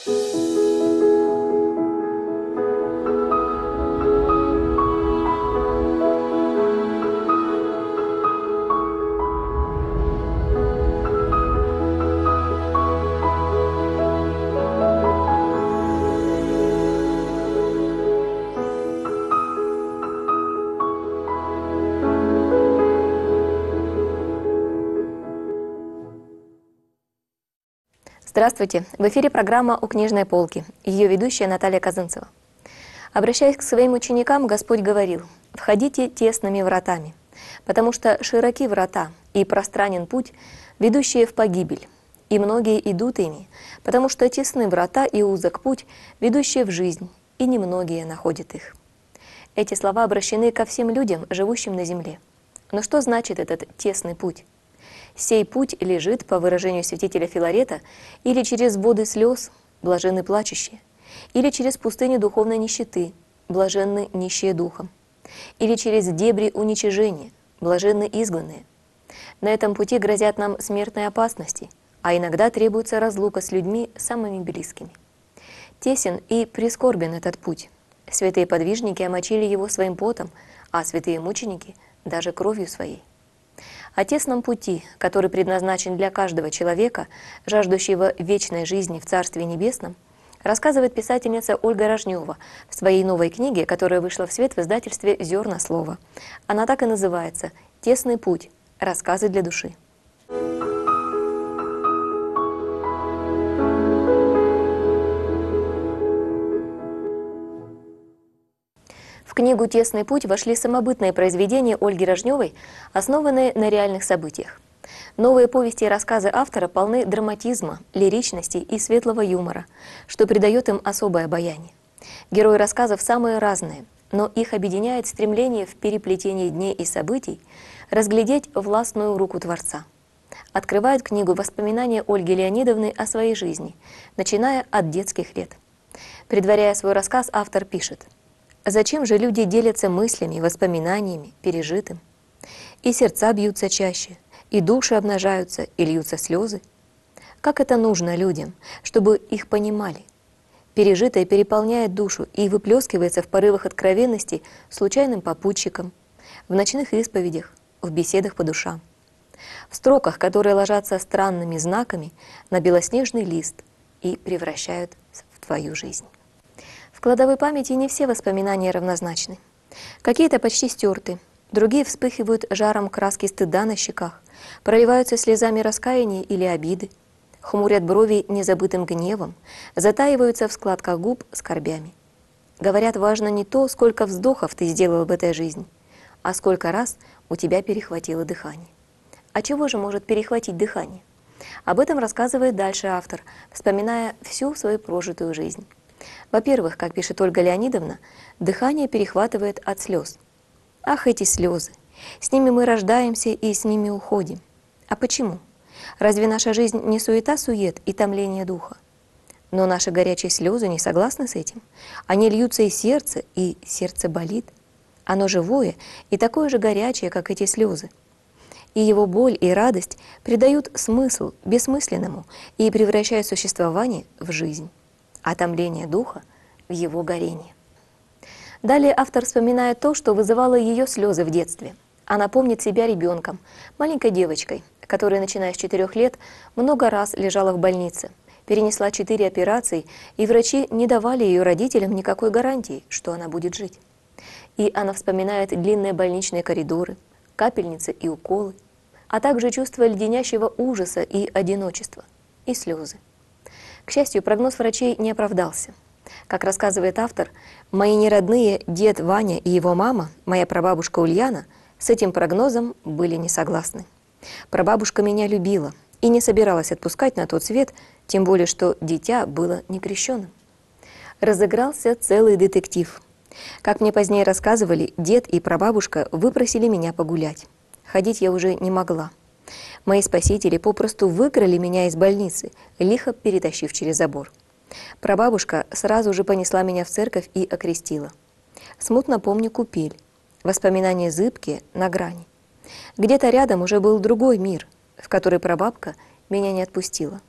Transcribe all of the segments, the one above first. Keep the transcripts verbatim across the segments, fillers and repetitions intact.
Здравствуйте! В эфире программа «У книжной полки». Ее ведущая Наталья Казанцева. Обращаясь к своим ученикам, Господь говорил: «Входите тесными вратами, потому что широки врата и пространен путь, ведущие в погибель, и многие идут ими, потому что тесны врата и узок путь, ведущие в жизнь, и немногие находят их». Эти слова обращены ко всем людям, живущим на земле. Но что значит этот тесный путь? Сей путь лежит, по выражению святителя Филарета, или через воды слез, блаженны плачущие, или через пустыню духовной нищеты, блаженны нищие духом, или через дебри уничижения, блаженны изгнанные. На этом пути грозят нам смертные опасности, а иногда требуется разлука с людьми самыми близкими. Тесен и прискорбен этот путь. Святые подвижники омочили его своим потом, а святые мученики — даже кровью своей. О тесном пути, который предназначен для каждого человека, жаждущего вечной жизни в Царстве Небесном, рассказывает писательница Ольга Рожнева в своей новой книге, которая вышла в свет в издательстве «Зерна слова». Она так и называется «Тесный путь. Рассказы для души». В книгу «Тесный путь» вошли самобытные произведения Ольги Рожневой, основанные на реальных событиях. Новые повести и рассказы автора полны драматизма, лиричности и светлого юмора, что придает им особое обаяние. Герои рассказов самые разные, но их объединяет стремление в переплетении дней и событий разглядеть властную руку Творца. Открывают книгу воспоминания Ольги Леонидовны о своей жизни, начиная от детских лет. Предваряя свой рассказ, автор пишет: «Зачем же люди делятся мыслями, воспоминаниями, пережитым? И сердца бьются чаще, и души обнажаются, и льются слезы. Как это нужно людям, чтобы их понимали? Пережитое переполняет душу и выплескивается в порывах откровенности случайным попутчикам, в ночных исповедях, в беседах по душам, в строках, которые ложатся странными знаками на белоснежный лист и превращают в твою жизнь». В кладовой памяти не все воспоминания равнозначны. Какие-то почти стерты, другие вспыхивают жаром краски стыда на щеках, проливаются слезами раскаяния или обиды, хмурят брови незабытым гневом, затаиваются в складках губ скорбями. Говорят, важно не то, сколько вздохов ты сделал в этой жизни, а сколько раз у тебя перехватило дыхание. А чего же может перехватить дыхание? Об этом рассказывает дальше автор, вспоминая всю свою прожитую жизнь. Во-первых, как пишет Ольга Леонидовна, дыхание перехватывает от слез. Ах, эти слезы! С ними мы рождаемся и с ними уходим. А почему? Разве наша жизнь не суета-сует и томление духа? Но наши горячие слезы не согласны с этим. Они льются из сердца, и сердце болит. Оно живое и такое же горячее, как эти слезы. И его боль и радость придают смысл бессмысленному и превращают существование в жизнь, а томление духа в его горение. Далее автор вспоминает то, что вызывало ее слезы в детстве. Она помнит себя ребенком, маленькой девочкой, которая, начиная с четырех лет, много раз лежала в больнице, перенесла четыре операции, и врачи не давали ее родителям никакой гарантии, что она будет жить. И она вспоминает длинные больничные коридоры, капельницы и уколы, а также чувство леденящего ужаса и одиночества, и слезы. К счастью, прогноз врачей не оправдался. Как рассказывает автор, мои неродные дед Ваня и его мама, моя прабабушка Ульяна, с этим прогнозом были не согласны. Прабабушка меня любила и не собиралась отпускать на тот свет, тем более что дитя было некрещенным. Разыгрался целый детектив. Как мне позднее рассказывали, дед и прабабушка выпросили меня погулять. Ходить я уже не могла. Мои спасители попросту выкрали меня из больницы, лихо перетащив через забор. Прабабушка сразу же понесла меня в церковь и окрестила. Смутно помню купель, воспоминания зыбкие, на грани. Где-то рядом уже был другой мир, в который прабабка меня не отпустила.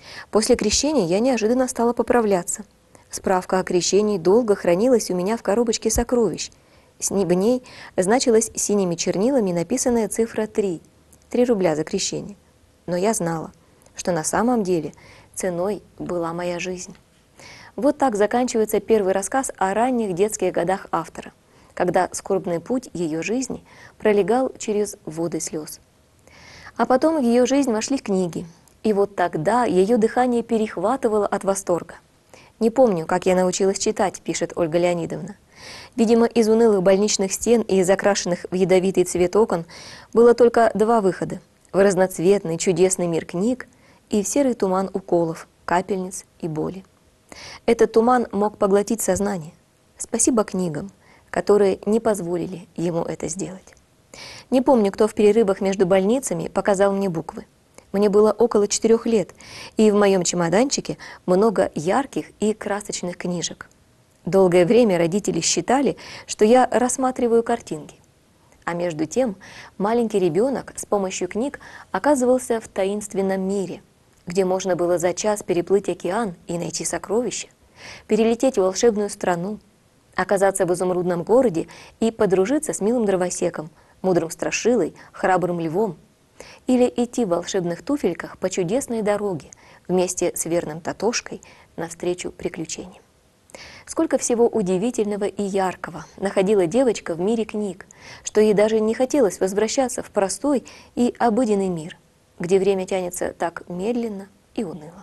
После крещения я неожиданно стала поправляться. Справка о крещении долго хранилась у меня в коробочке сокровищ. С ней значилась синими чернилами написанная цифра три. Три рубля за крещение. Но я знала, что на самом деле ценой была моя жизнь. Вот так заканчивается первый рассказ о ранних детских годах автора, когда скорбный путь ее жизни пролегал через воды слез. А потом в ее жизнь вошли книги, и вот тогда ее дыхание перехватывало от восторга. «Не помню, как я научилась читать», — пишет Ольга Леонидовна. Видимо, из унылых больничных стен и из окрашенных в ядовитый цвет окон было только два выхода — в разноцветный чудесный мир книг и в серый туман уколов, капельниц и боли. Этот туман мог поглотить сознание. Спасибо книгам, которые не позволили ему это сделать. Не помню, кто в перерывах между больницами показал мне буквы. Мне было около четырех лет, и в моем чемоданчике много ярких и красочных книжек. Долгое время родители считали, что я рассматриваю картинки. А между тем маленький ребенок с помощью книг оказывался в таинственном мире, где можно было за час переплыть океан и найти сокровища, перелететь в волшебную страну, оказаться в изумрудном городе и подружиться с милым дровосеком, мудрым страшилой, храбрым львом, или идти в волшебных туфельках по чудесной дороге вместе с верным Татошкой навстречу приключениям. Сколько всего удивительного и яркого находила девочка в мире книг, что ей даже не хотелось возвращаться в простой и обыденный мир, где время тянется так медленно и уныло.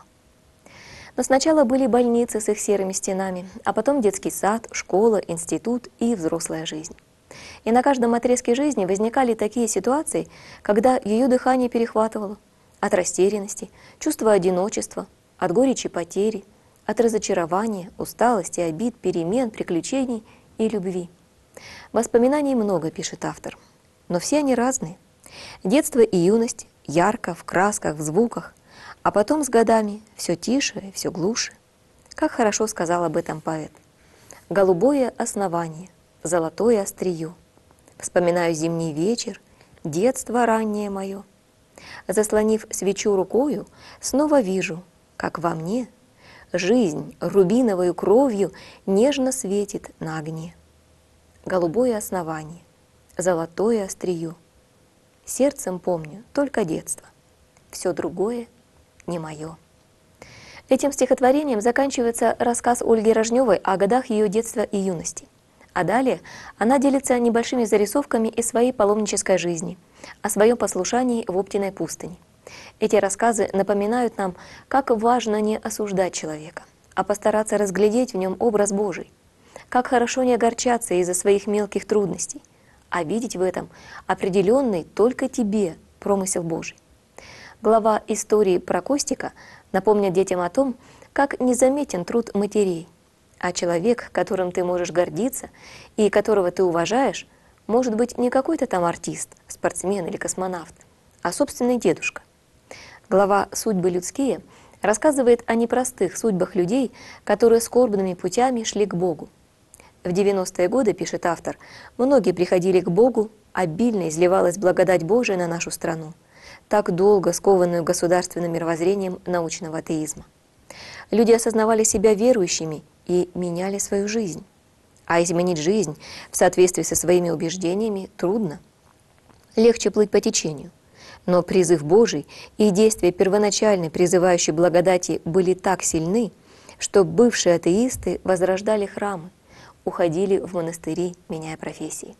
Но сначала были больницы с их серыми стенами, а потом детский сад, школа, институт и взрослая жизнь. И на каждом отрезке жизни возникали такие ситуации, когда ее дыхание перехватывало от растерянности, чувства одиночества, от горечи потери, от разочарования, усталости, обид, перемен, приключений и любви. Воспоминаний много, пишет автор, но все они разные. Детство и юность ярко, в красках, в звуках, а потом с годами все тише, все глуше. Как хорошо сказал об этом поэт. «Голубое основание, золотое острие. Вспоминаю зимний вечер, детство раннее мое. Заслонив свечу рукою, снова вижу, как во мне жизнь рубиновою кровью нежно светит на огне. Голубое основание, золотое острие. Сердцем помню только детство, все другое не мое». Этим стихотворением заканчивается рассказ Ольги Рожневой о годах ее детства и юности. А далее она делится небольшими зарисовками из своей паломнической жизни, о своем послушании в Оптиной пустыне. Эти рассказы напоминают нам, как важно не осуждать человека, а постараться разглядеть в нем образ Божий, как хорошо не огорчаться из-за своих мелких трудностей, а видеть в этом определенный только тебе промысел Божий. Глава истории про Костика напомнит детям о том, как незаметен труд матерей, а человек, которым ты можешь гордиться и которого ты уважаешь, может быть не какой-то там артист, спортсмен или космонавт, а собственный дедушка. Глава «Судьбы людские» рассказывает о непростых судьбах людей, которые скорбными путями шли к Богу. В девяностые годы, пишет автор, многие приходили к Богу, обильно изливалась благодать Божия на нашу страну, так долго скованную государственным мировоззрением научного атеизма. Люди осознавали себя верующими и меняли свою жизнь. А изменить жизнь в соответствии со своими убеждениями трудно. Легче плыть по течению. Но призыв Божий и действия первоначальной призывающей благодати были так сильны, что бывшие атеисты возрождали храмы, уходили в монастыри, меняя профессии.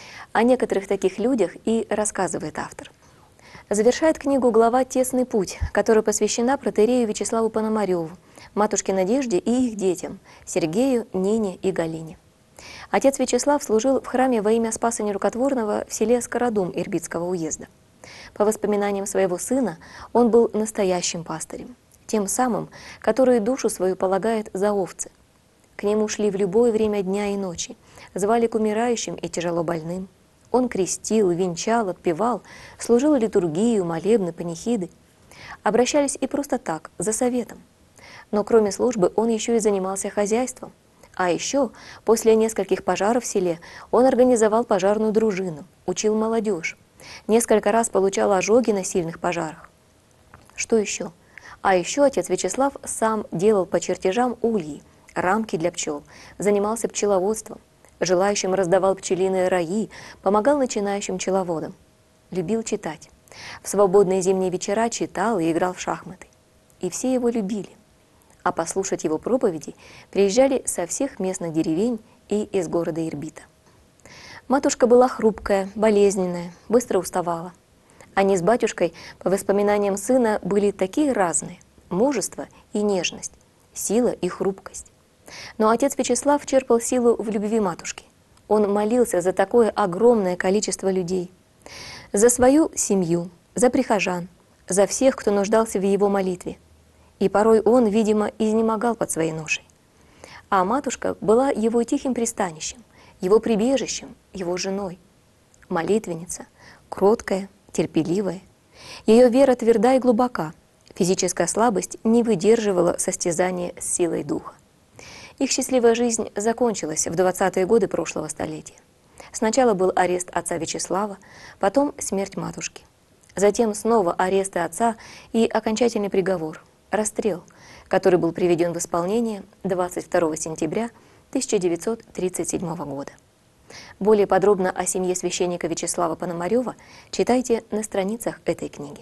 О некоторых таких людях и рассказывает автор. Завершает книгу глава «Тесный путь», которая посвящена протоиерею Вячеславу Пономареву, матушке Надежде и их детям – Сергею, Нине и Галине. Отец Вячеслав служил в храме во имя Спаса Нерукотворного в селе Скородум Ирбитского уезда. По воспоминаниям своего сына, он был настоящим пастырем, тем самым, который душу свою полагает за овцы. К нему шли в любое время дня и ночи, звали к умирающим и тяжело больным. Он крестил, венчал, отпевал, служил литургию, молебны, панихиды. Обращались и просто так, за советом. Но кроме службы он еще и занимался хозяйством. А еще, после нескольких пожаров в селе, он организовал пожарную дружину, учил молодежь. Несколько раз получал ожоги на сильных пожарах. Что еще? А еще отец Вячеслав сам делал по чертежам ульи, рамки для пчел, занимался пчеловодством, желающим раздавал пчелиные раи, помогал начинающим пчеловодам. Любил читать. В свободные зимние вечера читал и играл в шахматы. И все его любили. А послушать его проповеди приезжали со всех местных деревень и из города Ирбита. Матушка была хрупкая, болезненная, быстро уставала. Они с батюшкой, по воспоминаниям сына, были такие разные – мужество и нежность, сила и хрупкость. Но отец Вячеслав черпал силу в любви матушки. Он молился за такое огромное количество людей. За свою семью, за прихожан, за всех, кто нуждался в его молитве. И порой он, видимо, изнемогал под своей ношей. А матушка была его тихим пристанищем, его прибежищем, его женой. Молитвенница, кроткая, терпеливая. Ее вера тверда и глубока. Физическая слабость не выдерживала состязания с силой духа. Их счастливая жизнь закончилась в двадцатые годы прошлого столетия. Сначала был арест отца Вячеслава, потом смерть матушки. Затем снова аресты отца и окончательный приговор – расстрел, который был приведен в исполнение двадцать второго сентября тысяча девятьсот тридцать седьмого года. Более подробно о семье священника Вячеслава Пономарева читайте на страницах этой книги.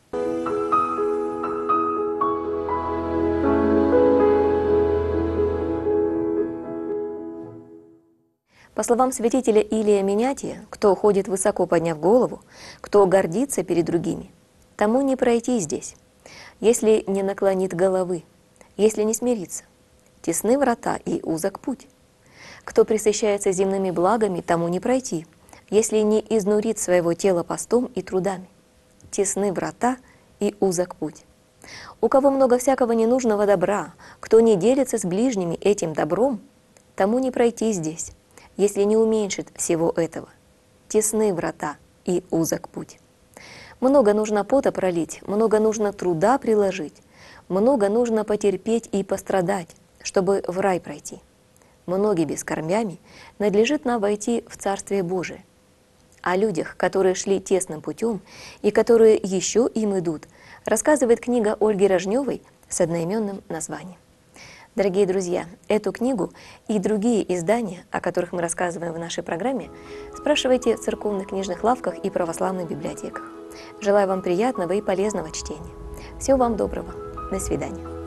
По словам святителя Илия Минятия, кто ходит высоко подняв голову, кто гордится перед другими, тому не пройти здесь, если не наклонит головы, если не смирится. Тесны врата и узок путь. Кто пресыщается земными благами, тому не пройти, если не изнурит своего тела постом и трудами. Тесны врата и узок путь. У кого много всякого ненужного добра, кто не делится с ближними этим добром, тому не пройти здесь, если не уменьшит всего этого. Тесны врата и узок путь. Много нужно пота пролить, много нужно труда приложить, много нужно потерпеть и пострадать, чтобы в рай пройти. Многими скорбями надлежит нам войти в Царствие Божие. О людях, которые шли тесным путем и которые еще им идут, рассказывает книга Ольги Рожневой с одноименным названием. Дорогие друзья, эту книгу и другие издания, о которых мы рассказываем в нашей программе, спрашивайте в церковных книжных лавках и православных библиотеках. Желаю вам приятного и полезного чтения. Всего вам доброго. До свидания.